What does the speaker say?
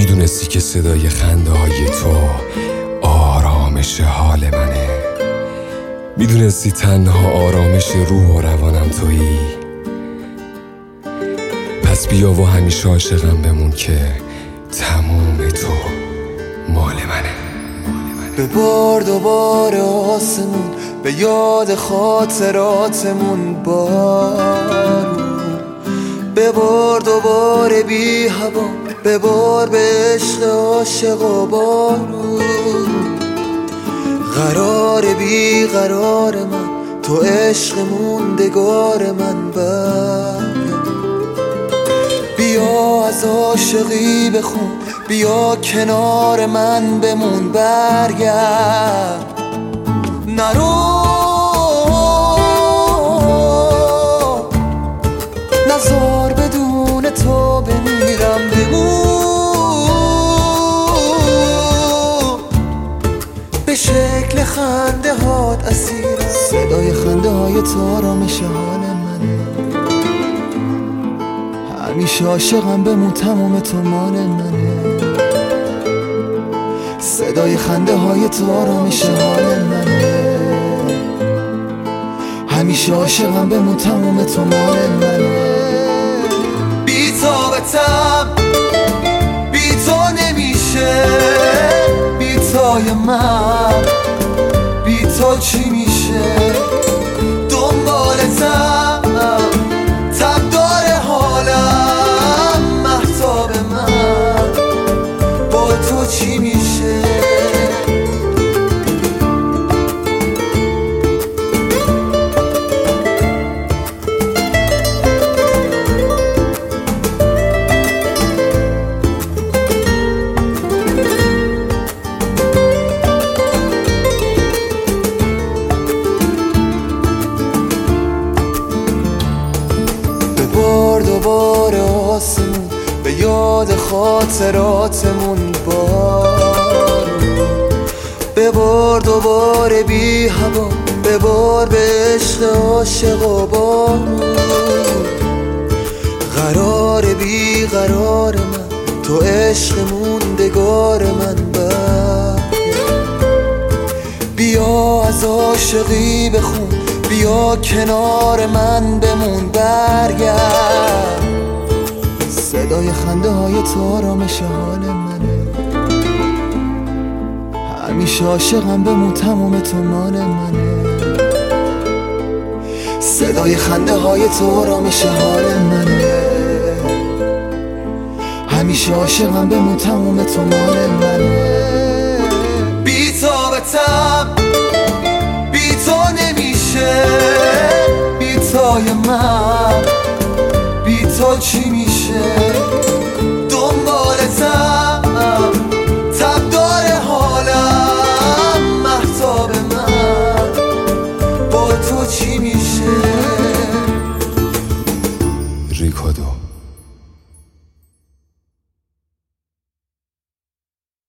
میدونستی که صدای خنده های تو آرامش حال منه، میدونستی تنها آرامش روح و روانم تویی. پس بیا و همیشه عاشقم بمون که تموم تو مال منه. ببار دوباره آسمون، به یاد خاطراتمون بارون. ببار دوباره بی هوا، ببار به عشق عاشق و بارون. قرار بی قرار من، تو عشق موندگار من برگرد. بیا از عاشقی بخون، بیا کنار من بمون، برگرد. نرو نزار بدون تو بمیرم، بمون به شکل خنده هات اسیرم. صدای خنده های تو آرامش حال منه، همیشه عاشقم بمون تموم تو مال منه. صدای خنده های تو آرامش حال منه، همیشه عاشقم بمون تموم تو مال منه. بی طاقتم، بی تو نمیشه، بی تای من، بی تو چی میشه؟ دنبالتم، تب داره حالم، مهتاب من، با تو چی میشه؟ ببار دوباره آسمون، به یاد خاطراتمون بارون. ببار دوباره بی هوا، ببار به عشق عاشق و بارون. قرار بی قرار من، تو عشق موندگار من برگرد. بیا از عاشقی بخون، بیا کنار من بمون، برگرد. صدای خنده های تو آرامش حال منه، همیشه عاشقم بمون تموم تو مال منه. صدای خنده های تو آرامش حال منه، همیشه عاشقم بمون تموم تو مال منه. بی طاقتم، بی تو نمیشه، بی تای من، بی تو چی میشه؟ دنبالتم، تب داره حالم، مهتاب من، با تو چی میشه؟ ریکادو